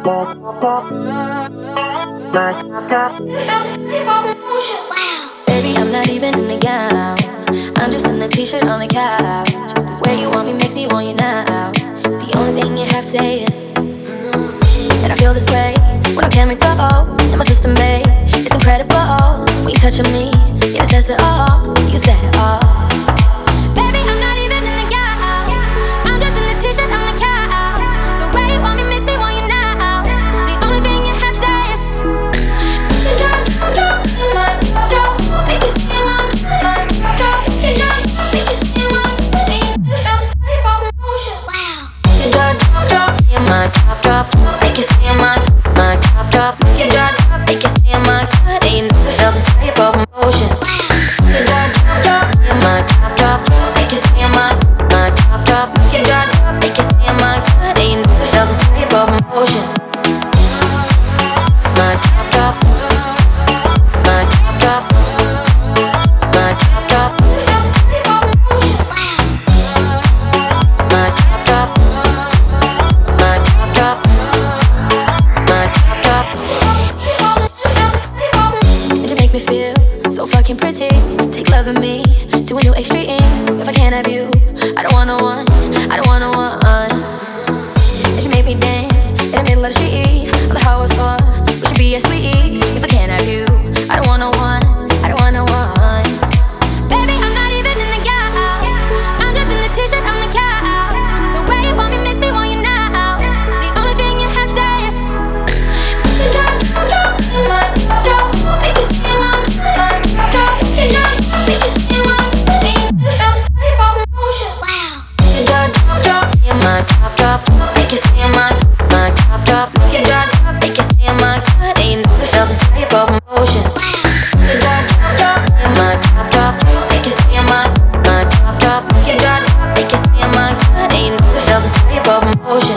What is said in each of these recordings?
Baby, I'm not even in the gown. I'm just in the t-shirt on the couch. Where you want me makes me want you now. The only thing you have to say is and I feel this way when I'm chemical in my system, babe. It's incredible when you touching me. Yeah, it says it all. You said it all. Baby, I'm not even in the gown. I'm just in the t-shirt on the couch. The way you want me makes me want you now. The only thing you have to say is drop, make it seem like drop, make it seem like you feel the same emotion. Wow. Drop, in my drop, make it seem like my drop. You drop, make it seem like you never felt this type of emotion. You drop, in my drop, make it seem like my drop. You drop, make it seem like you never felt this type of emotion. My drop, my drop, my drop. Felt this type of emotion. My drop, my drop, my drop. And you make me feel so fucking pretty. Take love in me to a new extreme. If I can't have you, I don't wanna one. I don't wanna one. And you make me dance in the middle of the street on the hardwood floor. We should be asleep. If I can't have you, I don't wanna one. I don't wanna one. Baby, I'm not even in the gown. I'm just in the t-shirt on the couch. The way you want me makes me want you now. The only thing you have to say is drop, my drop, make it seem like my drop, you drop, make it seem like you felt the same emotion. Wow. You drop, in my drop, make it seem like my drop, you drop, make it seem like you never felt the same emotion. You drop, in my drop, make it seem like my drop, you drop, make it seem like you never felt the same emotion.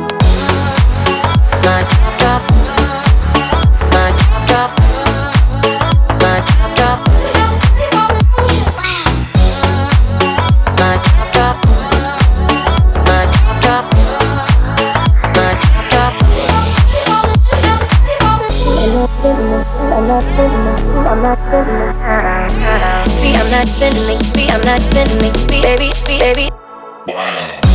My drop, my drop, my drop, felt the same emotion. My drop, my drop, my drop. I'm not spending it, baby.